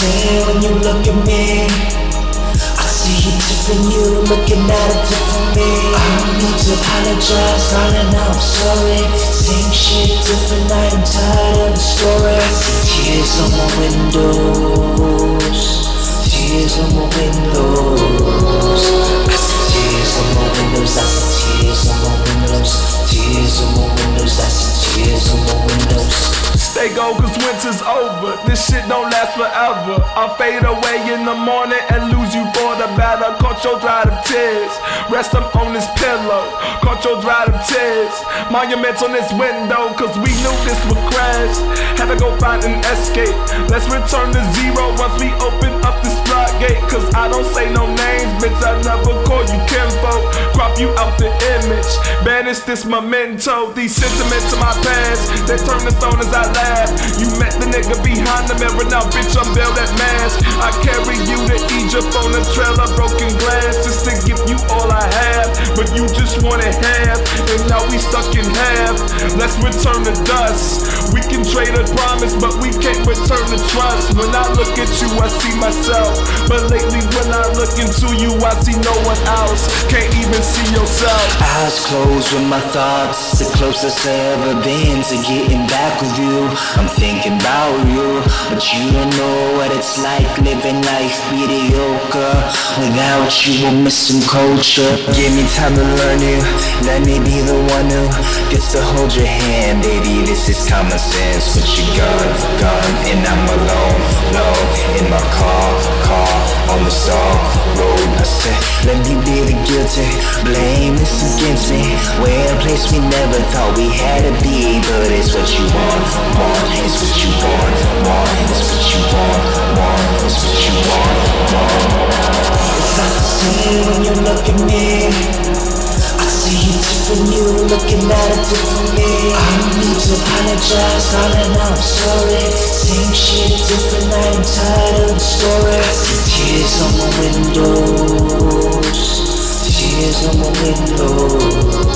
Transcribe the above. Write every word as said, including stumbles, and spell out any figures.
same when you look at me. I see you different, you looking at it different me. I don't need to apologize, darling, I'm sorry. Same shit, different night, I'm tired of the story. I see tears on my windows, tears on my windows. I see tears on my windows, I see tears on my windows, tears on my windows, I see tears on my windows. Stay go cause winter's over, this shit don't last forever. I'll fade away in the morning and lose you for the battle. Caught your dry them tears, rest them on this pillow. Caught your dry them tears, monuments on this window. Cause we knew this would crash, had to go find an escape. Let's return to zero once we open up this floodgate. Cause I don't say no names, bitch, I never call you kinfolk. Crop you out the image, banish this memento. These sentiments of my past, they turn to stone as I laugh. You met the nigga behind the mirror, now bitch unveil that mask. I carry you to Egypt on a trailer, broken glass, just to give you all I have. But you just wanted half, and now we stuck in half. Let's return to dust. We can trade a promise, but we can't return the trust. When I look at you, I see myself, but lately when I look into you, I see no one else. Can't even see yourself. Eyes closed with my thoughts, the closest I've ever been to getting back with you. I'm thinking about you, but you don't know what it's like living life mediocre. Without you, I'm missing culture. Give me time to learn you, let me be the one who gets to hold your hand. Baby, this is common sense, but you're gone, gone, and I'm alone, alone in my car, car on the star road. I said, let me be the guilty, blame this against me. We're a place we never thought we had to be, but it's what you want, want, it's what you want, want, it's what you want, want, it's what you want, want. It's not the same when you look at me. I see you different, you looking at it differently. I don't need to apologize, darling, I'm sorry. Same shit, different night, I'm tired of the story. I see tears on my windows, tears on my windows.